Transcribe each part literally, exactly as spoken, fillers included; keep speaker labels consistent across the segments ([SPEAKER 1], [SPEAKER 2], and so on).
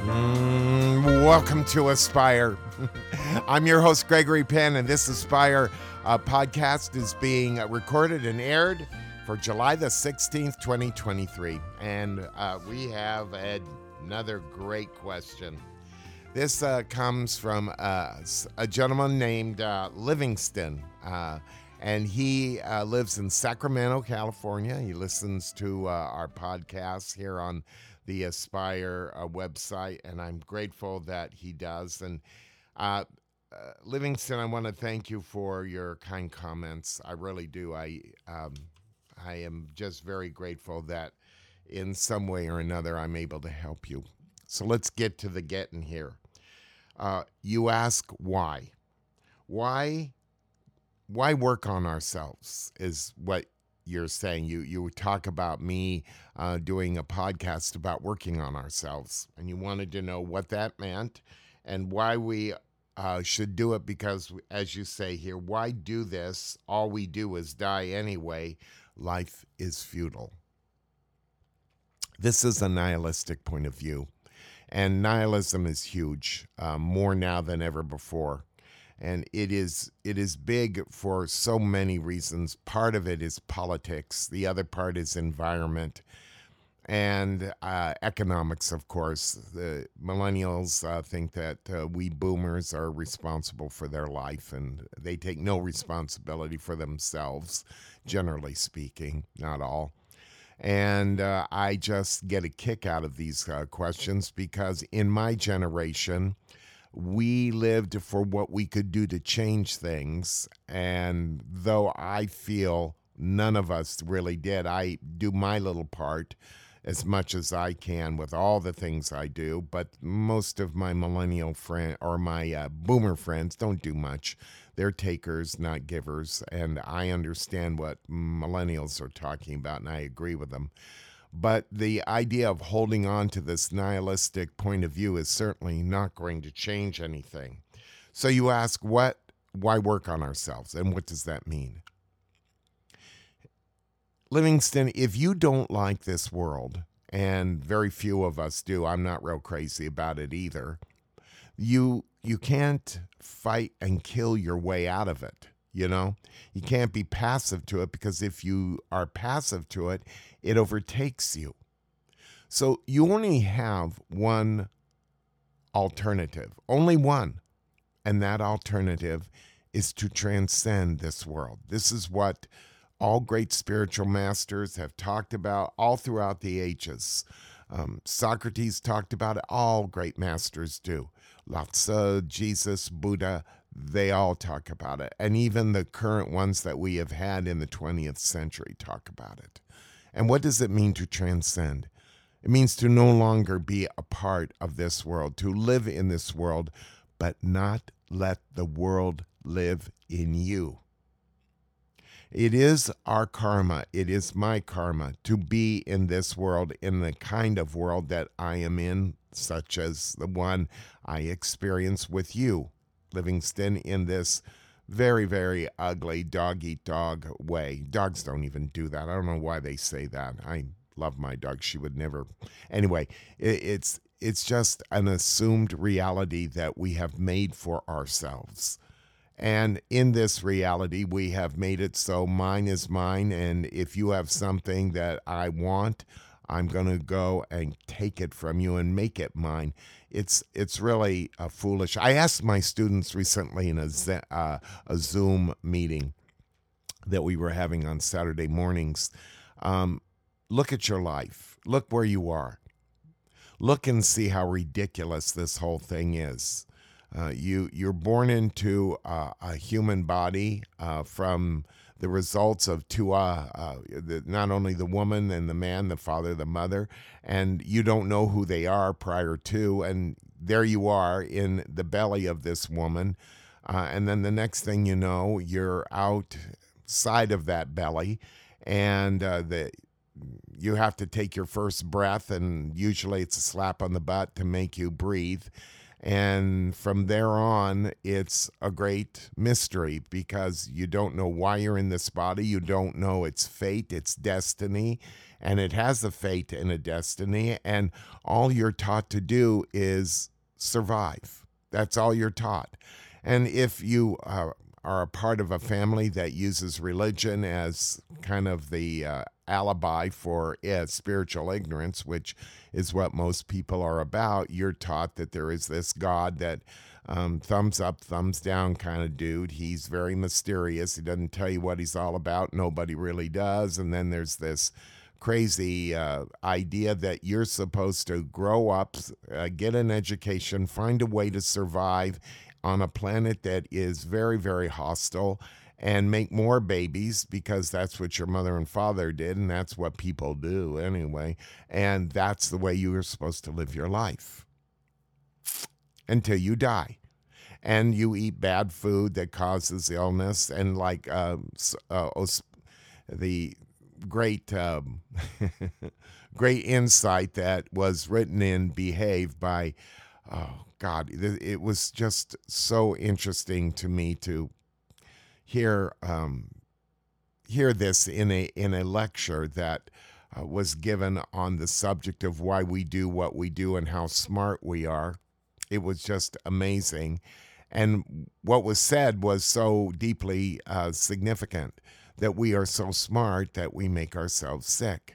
[SPEAKER 1] Mm, welcome to Aspire. I'm your host, Gregory Penn, and this Aspire uh, podcast is being recorded and aired for July the sixteenth, twenty twenty-three. And uh, we have had another great question. This uh, comes from uh, a gentleman named uh, Livingston, uh, and he uh, lives in Sacramento, California. He listens to uh, our podcasts here on the Aspire uh, website, and I'm grateful that he does. And uh, uh, Livingston, I want to thank you for your kind comments. I really do. I um, I am just very grateful that in some way or another I'm able to help you. So let's get to the getting here. Uh, you ask why. Why? Why work on ourselves is what you're saying. You you talk about me uh, doing a podcast about working on ourselves, and you wanted to know what that meant and why we uh, should do it because, as you say here, why do this? All we do is die anyway. Life is futile. This is a nihilistic point of view, and nihilism is huge, uh, more now than ever before. And it is it is big for so many reasons. Part of it is politics. The other part is environment and uh, economics, of course. The millennials uh, think that uh, we boomers are responsible for their life, and they take no responsibility for themselves, generally speaking, not all. And uh, I just get a kick out of these uh, questions because in my generation, we lived for what we could do to change things. And though I feel none of us really did, I do my little part as much as I can with all the things I do. But most of my millennial friend or my uh, boomer friends don't do much. They're takers, not givers. And I understand what millennials are talking about, and I agree with them. But the idea of holding on to this nihilistic point of view is certainly not going to change anything. So you ask, what? Why work on ourselves? And what does that mean? Livingston, if you don't like this world, and very few of us do, I'm not real crazy about it either, you you can't fight and kill your way out of it. You know, you can't be passive to it because if you are passive to it, it overtakes you. So you only have one alternative, only one. And that alternative is to transcend this world. This is what all great spiritual masters have talked about all throughout the ages. Um, Socrates talked about it. All great masters do. Lao Tzu, Jesus, Buddha, they all talk about it. And even the current ones that we have had in the twentieth century talk about it. And what does it mean to transcend? It means to no longer be a part of this world, to live in this world, but not let the world live in you. It is our karma, it is my karma to be in this world, in the kind of world that I am in, such as the one I experience with you, Livingston, in this very, very ugly dog-eat-dog way. Dogs don't even do that. I don't know why they say that. I love my dog. She would never. Anyway, it, it's it's just an assumed reality that we have made for ourselves. And in this reality, we have made it so mine is mine, and if you have something that I want, I'm going to go and take it from you and make it mine. It's it's really uh, foolish. I asked my students recently in a, uh, a Zoom meeting that we were having on Saturday mornings, um, look at your life. Look where you are. Look and see how ridiculous this whole thing is. Uh, you, you're born into uh, a human body uh, from the results of two, uh, uh, the, not only the woman and the man, the father, the mother, and you don't know who they are prior to, and there you are in the belly of this woman, uh, and then the next thing you know, you're outside of that belly, and uh, the you have to take your first breath, and usually it's a slap on the butt to make you breathe. And from there on, it's a great mystery because you don't know why you're in this body. You don't know its fate, its destiny, and it has a fate and a destiny. And all you're taught to do is survive. That's all you're taught. And if you uh, are a part of a family that uses religion as kind of the uh, alibi for uh, spiritual ignorance, which is what most people are about, you're taught that there is this God that um, thumbs up, thumbs down kind of dude. He's very mysterious. He doesn't tell you what he's all about. Nobody really does. And then there's this crazy uh, idea that you're supposed to grow up, uh, get an education, find a way to survive on a planet that is very, very hostile, and make more babies because that's what your mother and father did, and that's what people do anyway. And that's the way you are supposed to live your life until you die. And you eat bad food that causes illness, and like uh, uh, the great um, great insight that was written in Behave by, oh God, it was just so interesting to me to hear um, hear this in a in a lecture that uh, was given on the subject of why we do what we do and how smart we are. It was just amazing, and what was said was so deeply uh, significant, that we are so smart that we make ourselves sick.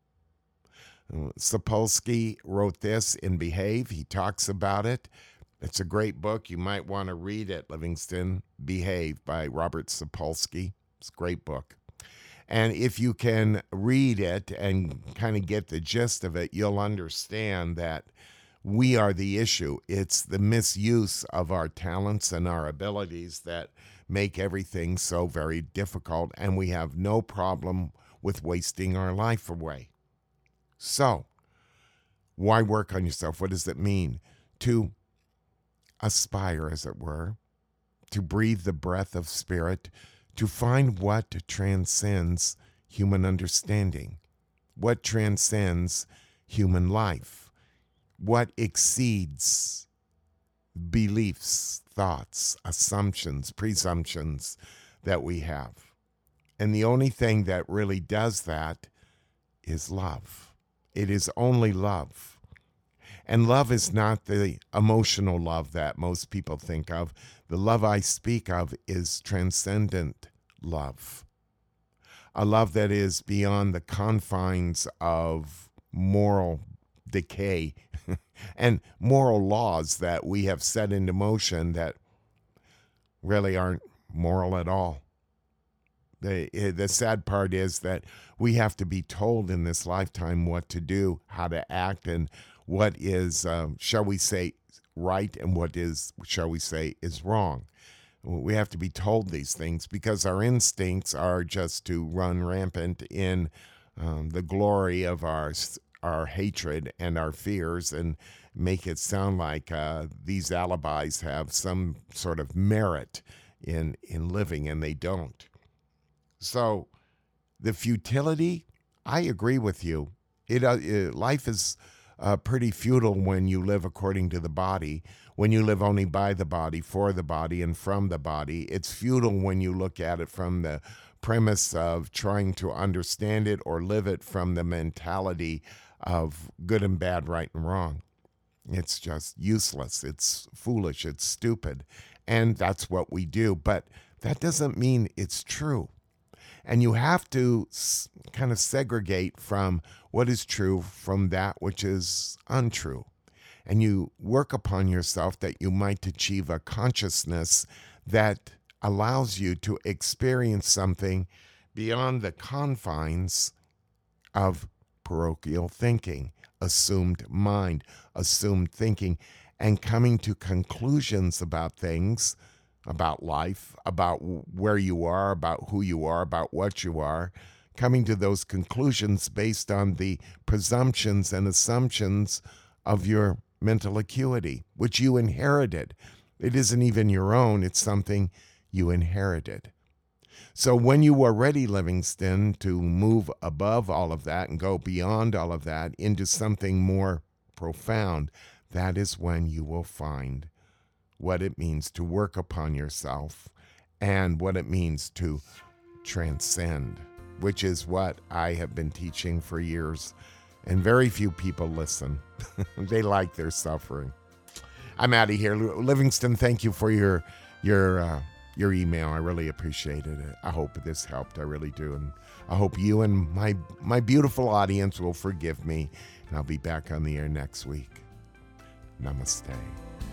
[SPEAKER 1] Sapolsky wrote this in Behave. He talks about it. It's a great book. You might want to read it, Livingston. Behave by Robert Sapolsky. It's a great book. And if you can read it and kind of get the gist of it, you'll understand that we are the issue. It's the misuse of our talents and our abilities that make everything so very difficult, and we have no problem with wasting our life away. So, why work on yourself? What does it mean? To aspire, as it were, to breathe the breath of spirit, to find what transcends human understanding, what transcends human life, what exceeds beliefs, thoughts, assumptions, presumptions that we have. And the only thing that really does that is love. It is only love. And love is not the emotional love that most people think of. The love I speak of is transcendent love. A love that is beyond the confines of moral decay and moral laws that we have set into motion that really aren't moral at all. The, the sad part is that we have to be told in this lifetime what to do, how to act, and what is, um, shall we say, right, and what is, shall we say, is wrong. We have to be told these things because our instincts are just to run rampant in um, the glory of our our hatred and our fears, and make it sound like uh, these alibis have some sort of merit in in living, and they don't. So the futility, I agree with you. It, uh, it life is uh, pretty futile when you live according to the body, when you live only by the body, for the body, and from the body. It's futile when you look at it from the premise of trying to understand it or live it from the mentality of good and bad, right and wrong. It's just useless. It's foolish. It's stupid. And that's what we do. But that doesn't mean it's true. And you have to s- kind of segregate from what is true from that which is untrue. And you work upon yourself that you might achieve a consciousness that allows you to experience something beyond the confines of parochial thinking, assumed mind, assumed thinking, and coming to conclusions about things, about life, about where you are, about who you are, about what you are, coming to those conclusions based on the presumptions and assumptions of your mental acuity, which you inherited. It isn't even your own, it's something you inherited. So when you are ready, Livingston, to move above all of that and go beyond all of that into something more profound, that is when you will find what it means to work upon yourself and what it means to transcend, which is what I have been teaching for years. And very few people listen. They like their suffering. I'm out of here. Livingston, thank you for your your uh, your email. I really appreciated it. I hope this helped. I really do. And I hope you and my my beautiful audience will forgive me. And I'll be back on the air next week. Namaste.